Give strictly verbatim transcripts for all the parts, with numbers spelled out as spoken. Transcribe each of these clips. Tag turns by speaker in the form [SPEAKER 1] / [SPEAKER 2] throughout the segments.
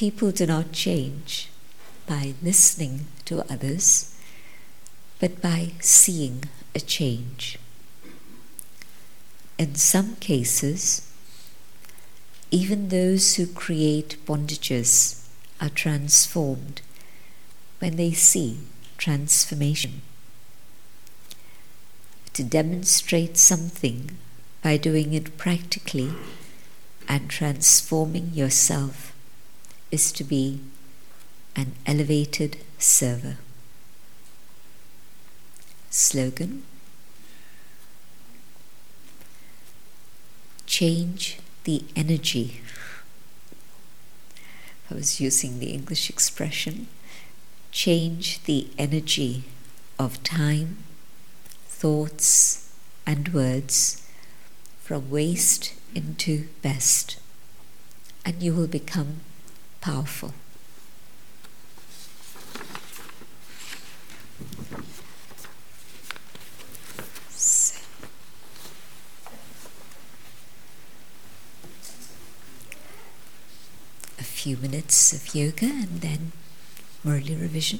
[SPEAKER 1] people do not change by listening to others, but by seeing a change. In some cases, even those who create bondages are transformed when they see transformation. To demonstrate something by doing it practically and transforming yourself is to be an elevated server. Slogan: change the energy. I was using the English expression, change the energy of time, thoughts and words from waste into best, and you will become powerful. So, a few minutes of yoga and then Murli revision.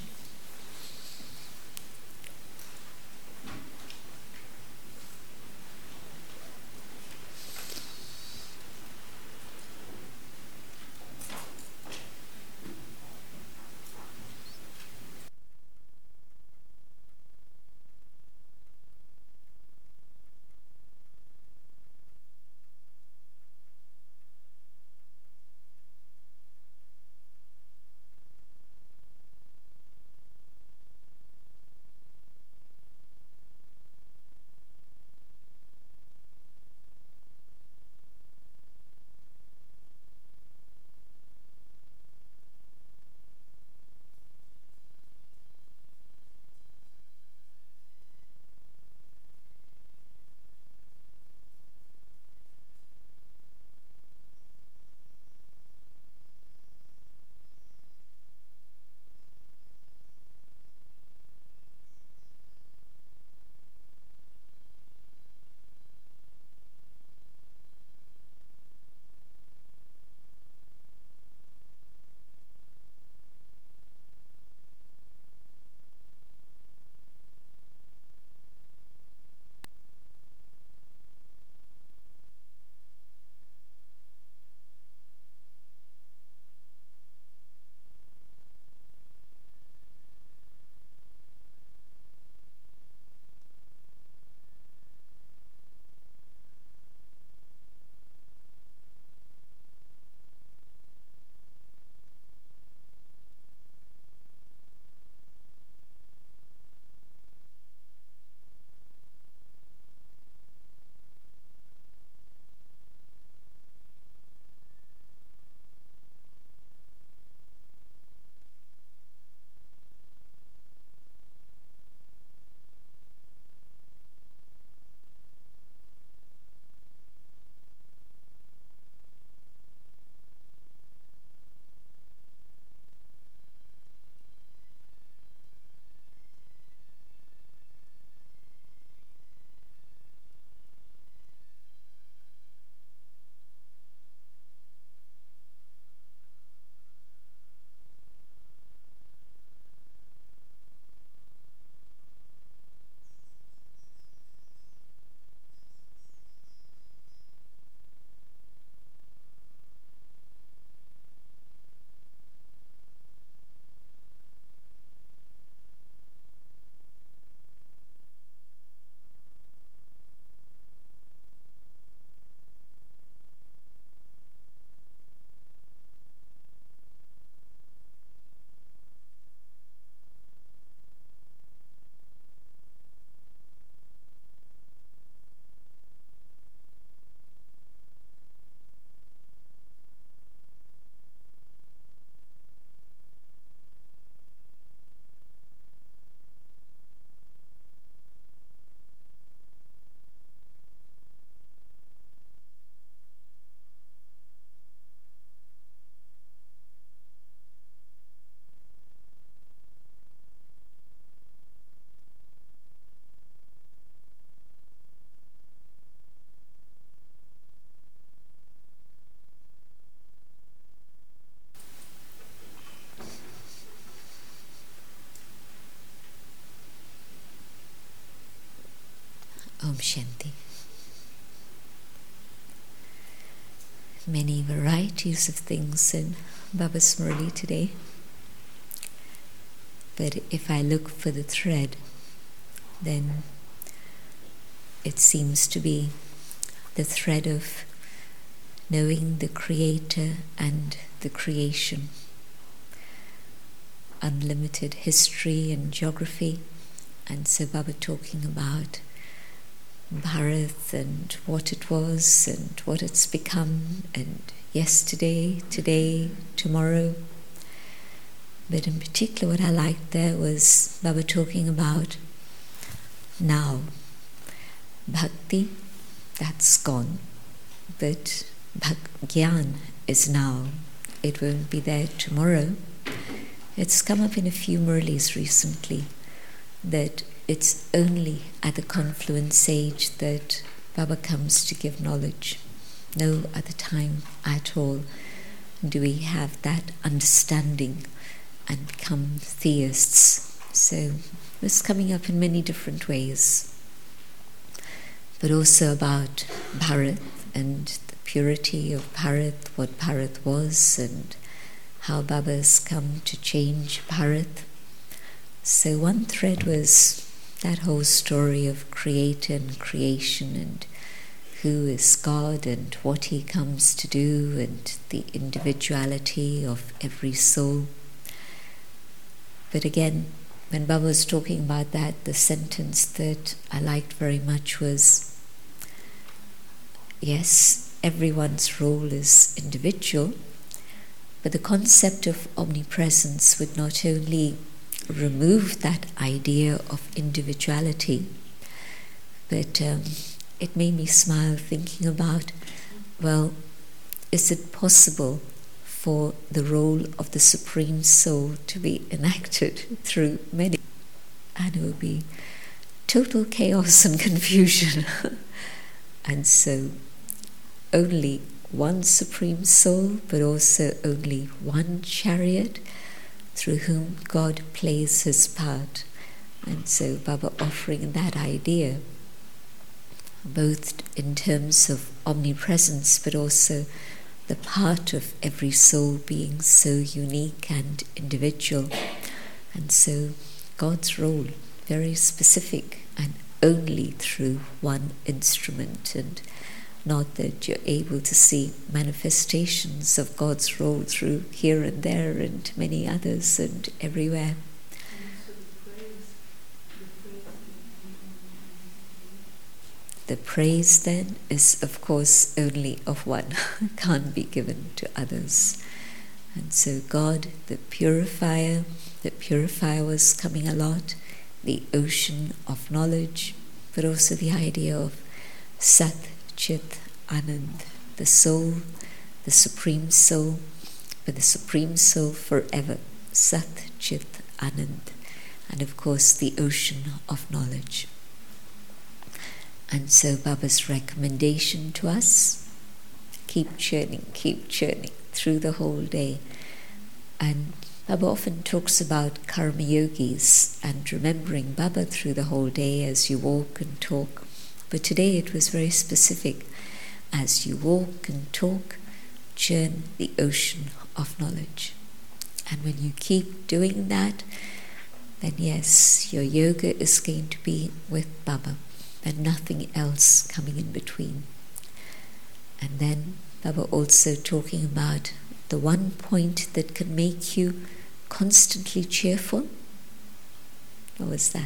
[SPEAKER 1] Om Shanti. Many varieties of things in Baba's Murli today. But if I look for the thread, then it seems to be the thread of knowing the Creator and the creation. Unlimited history and geography, and so Baba talking about Bharat and what it was and what it's become, and yesterday, today, tomorrow. But in particular what I liked there was Baba talking about now. Bhakti, that's gone, but Gyan is now. It won't be there tomorrow. It's come up in a few Murlis recently that it's only at the confluence age that Baba comes to give knowledge. No other time at all do we have that understanding and become theists. So it's coming up in many different ways. But also about Bharat and the purity of Bharat, what Bharat was, and how Baba's come to change Bharat. So one thread was that whole story of Creator and creation and who is God and what He comes to do and the individuality of every soul. But again, when Baba was talking about that, the sentence that I liked very much was, yes, everyone's role is individual, but the concept of omnipresence would not only remove that idea of individuality, but um, it made me smile thinking about, well, is it possible for the role of the Supreme Soul to be enacted through many? And it would be total chaos and confusion. And so only one Supreme Soul, but also only one chariot through whom God plays His part. And so Baba offering that idea, both in terms of omnipresence, but also the part of every soul being so unique and individual. And so God's role, very specific, and only through one instrument, and not that you're able to see manifestations of God's role through here and there and many others and everywhere. The praise then is of course only of one, can't be given to others. And so God, the purifier, the purifier was coming a lot, the ocean of knowledge, but also the idea of Sat, Chit, Anand, the soul, the Supreme Soul, but the Supreme Soul forever, Sat, Chit, Anand, and of course the ocean of knowledge. And so Baba's recommendation to us, keep churning, keep churning through the whole day. And Baba often talks about karma yogis and remembering Baba through the whole day as you walk and talk. But today it was very specific. As you walk and talk, churn the ocean of knowledge. And when you keep doing that, then yes, your yoga is going to be with Baba, and nothing else coming in between. And then Baba also talking about the one point that can make you constantly cheerful. What was that?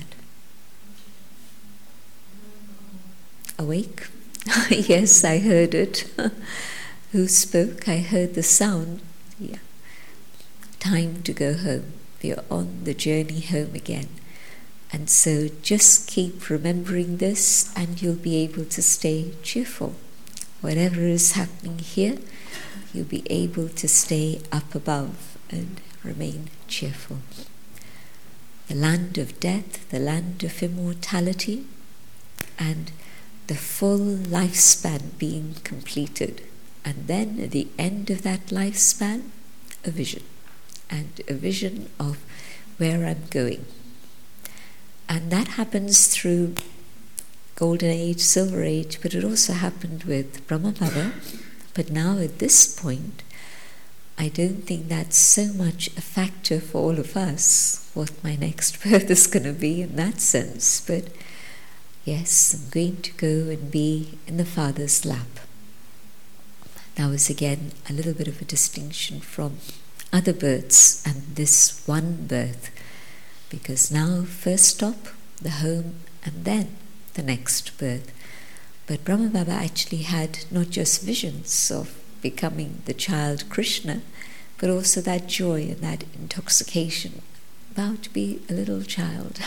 [SPEAKER 1] Awake? Yes, I heard it. Who spoke? I heard the sound. Yeah. Time to go home. We are on the journey home again. And so just keep remembering this and you'll be able to stay cheerful. Whatever is happening here, you'll be able to stay up above and remain cheerful. The land of death, the land of immortality, and the full lifespan being completed. And then at the end of that lifespan, a vision. And a vision of where I'm going. And that happens through golden age, silver age, but it also happened with Brahma Baba. But now at this point, I don't think that's so much a factor for all of us, what my next birth is going to be in that sense. But yes, I'm going to go and be in the Father's lap. That was again a little bit of a distinction from other births and this one birth. Because now, first stop, the home, and then the next birth. But Brahma Baba actually had not just visions of becoming the child Krishna, but also that joy and that intoxication, about to be a little child.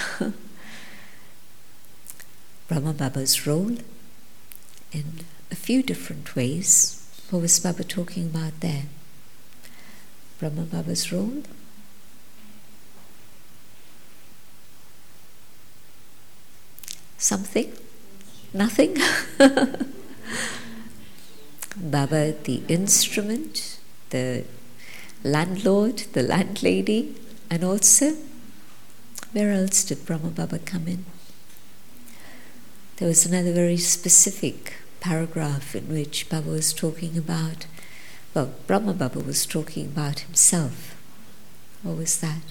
[SPEAKER 1] Brahma Baba's role in a few different ways. What was Baba talking about there? Brahma Baba's role? Something? Nothing? Baba, the instrument, the landlord, the landlady, and also, where else did Brahma Baba come in? There was another very specific paragraph in which Baba was talking about, well, Brahma Baba was talking about himself. What was that?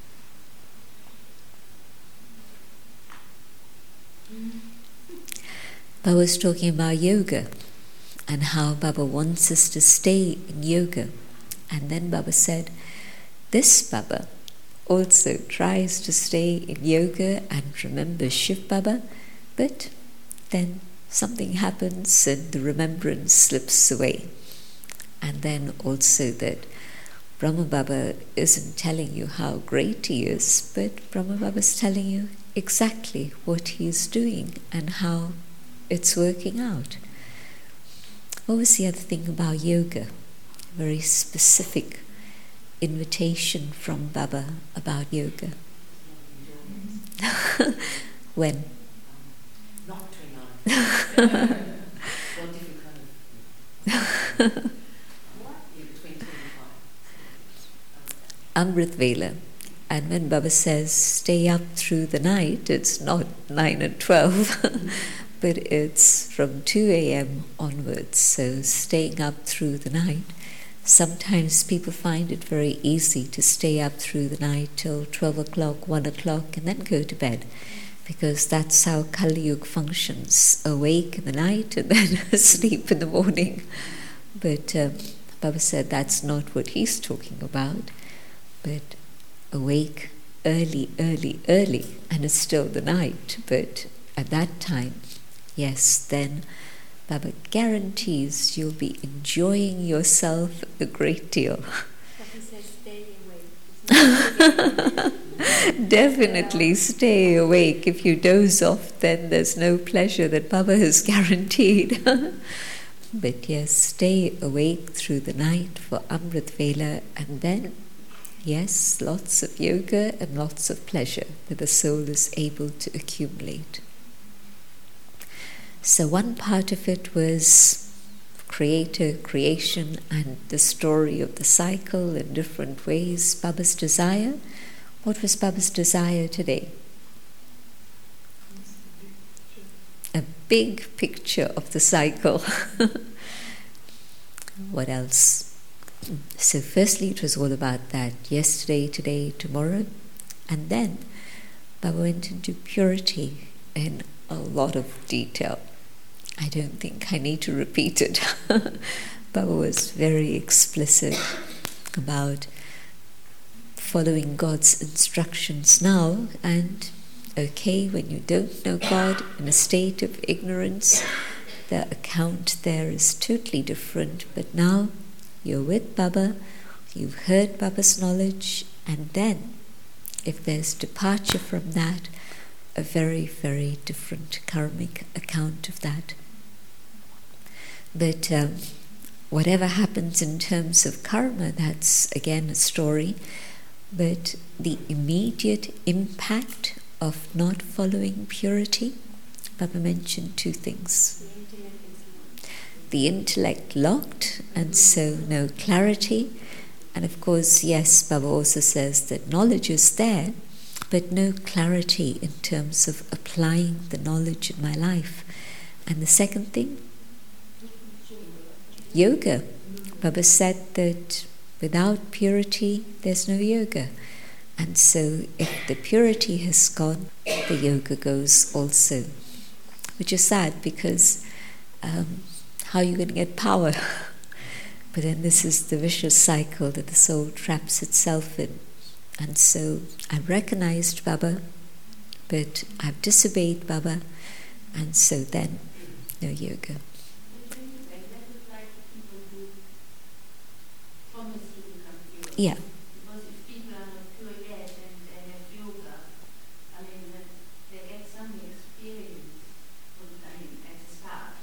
[SPEAKER 1] Baba was talking about yoga and how Baba wants us to stay in yoga. And then Baba said, this Baba also tries to stay in yoga and remember Shiv Baba, but then something happens and the remembrance slips away. And then also that Brahma Baba isn't telling you how great he is, but Brahma Baba is telling you exactly what he is doing and how it's working out. What was the other thing about yoga? A very specific invitation from Baba about yoga. When?
[SPEAKER 2] Not twenty-nine. What different kind of...
[SPEAKER 1] Amrit Vela. And when Baba says stay up through the night, it's not nine and twelve, but it's from two a.m. onwards. So staying up through the night. Sometimes people find it very easy to stay up through the night till twelve o'clock, one o'clock, and then go to bed, because that's how Kali Yuga functions: awake in the night and then asleep in the morning. But um, Baba said that's not what he's talking about. But awake early, early, early, and it's still the night. But at that time, yes, then Baba guarantees you'll be enjoying yourself a great deal.
[SPEAKER 3] But he says stay awake.
[SPEAKER 1] Definitely stay awake. If you doze off, then there's no pleasure that Baba has guaranteed. But yes, stay awake through the night for Amrit Vela, and then yes, lots of yoga and lots of pleasure that the soul is able to accumulate. So one part of it was creator, creation, and the story of the cycle in different ways. Baba's desire. What was Baba's desire today? A big picture of the cycle. What else? So firstly it was all about that, yesterday, today, tomorrow, and then Baba went into purity in a lot of detail. I don't think I need to repeat it. Baba was very explicit about following God's instructions now, and okay, when you don't know God in a state of ignorance, the account there is totally different, but now you're with Baba, you've heard Baba's knowledge, and then, if there's departure from that, a very, very different karmic account of that. But um, whatever happens in terms of karma, that's again a story, but the immediate impact of not following purity, Baba mentioned two things. The intellect locked, and so no clarity. And of course, yes, Baba also says that knowledge is there, but no clarity in terms of applying the knowledge in my life. And the second thing, yoga. Baba said that without purity, there's no yoga. And so if the purity has gone, the yoga goes also. Which is sad, because um, how are you going to get power? But then this is the vicious cycle that the soul traps itself in. And so I've recognized Baba, but I've disobeyed Baba, and so then no yoga. Yeah.
[SPEAKER 2] Because if people are not pure yet and they have yoga, I mean, they get some experience, I mean, at the start.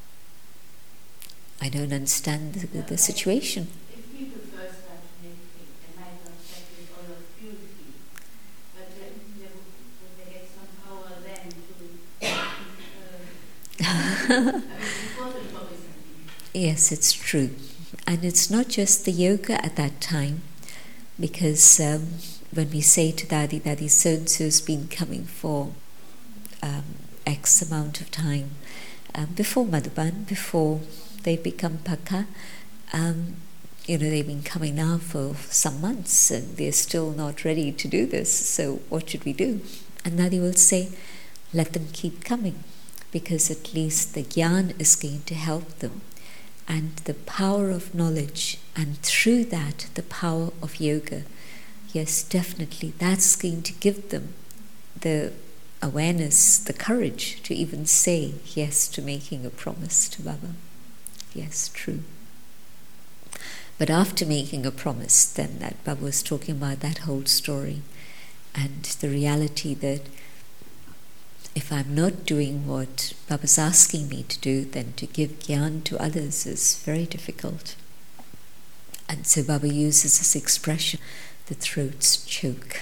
[SPEAKER 1] I don't understand the, the situation.
[SPEAKER 2] If people first start to meditate, they might not practice all of purity, but then they, they get some power then to, uh, I mean, before the focus.
[SPEAKER 1] Yes, it's true. And it's not just the yoga at that time, because um, when we say to Dadi, Dadi, so-and-so's been coming for um, X amount of time, uh, before Madhuban, before they become Paka, um, you know, they've been coming now for some months and they're still not ready to do this, so what should we do? And Dadi will say, let them keep coming, because at least the Gyan is going to help them. And the power of knowledge, and through that the power of yoga, yes, definitely, that's going to give them the awareness, the courage to even say yes to making a promise to Baba. Yes, true. But after making a promise, then that Baba was talking about that whole story, and the reality that if I'm not doing what Baba's asking me to do, then to give Gyan to others is very difficult. And so Baba uses this expression, the throats choke.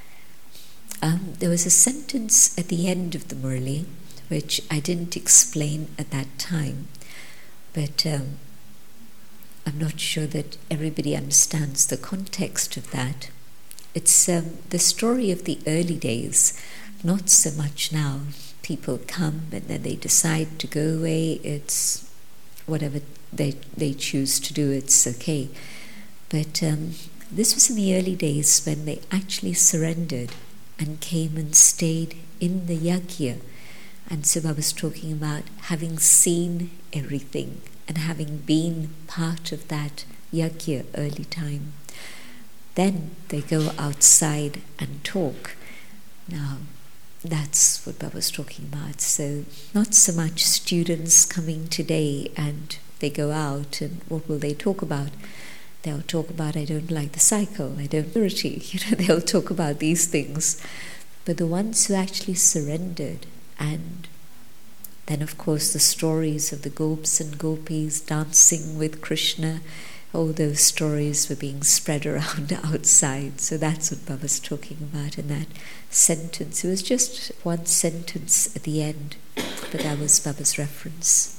[SPEAKER 1] Um, there was a sentence at the end of the Murli, which I didn't explain at that time, but um, I'm not sure that everybody understands the context of that. It's um, the story of the early days. Not so much now. People come and then they decide to go away. It's whatever they they choose to do, it's okay. But um, this was in the early days when they actually surrendered and came and stayed in the yajna. And so I was talking about having seen everything and having been part of that yajna early time. Then they go outside and talk. Now, that's what Baba was talking about. So not so much students coming today and they go out and what will they talk about? They'll talk about, I don't like the cycle, I don't purity. You know, they'll talk about these things. But the ones who actually surrendered, and then of course the stories of the gopis and gopis dancing with Krishna, all those stories were being spread around outside. So that's what Baba's talking about in that sentence. It was just one sentence at the end, but that was Baba's reference.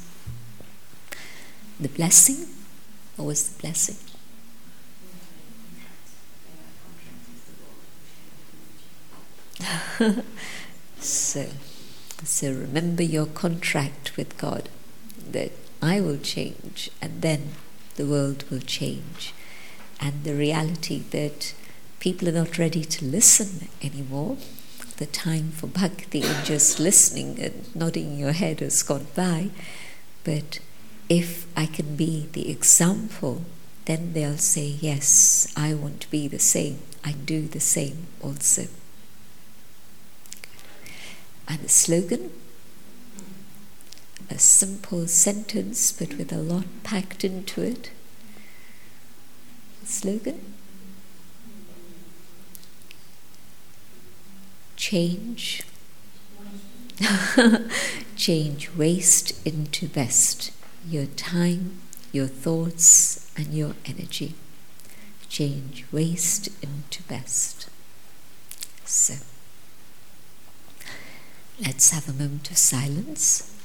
[SPEAKER 1] The blessing? What was the blessing? so, so remember your contract with God, that I will change and then the world will change. And the reality that people are not ready to listen anymore. The time for bhakti and just listening and nodding your head has gone by. But if I can be the example, then they'll say, yes, I want to be the same. I do the same also. And the slogan? A simple sentence, but with a lot packed into it. Slogan? Change. Change waste into best. Your time, your thoughts, and your energy. Change waste into best. So, let's have a moment of silence.